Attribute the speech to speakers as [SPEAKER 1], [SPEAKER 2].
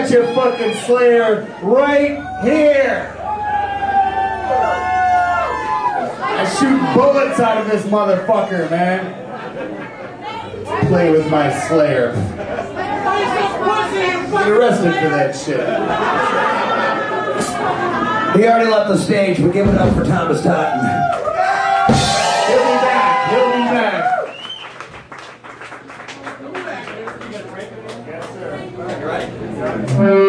[SPEAKER 1] got your fucking Slayer right here. I shoot bullets out of this motherfucker, man. Play with my Slayer. Get arrested for that shit.
[SPEAKER 2] He already left the stage, but give it up for Thomas Totten.
[SPEAKER 1] He'll be back. He'll be back. Yes, sir.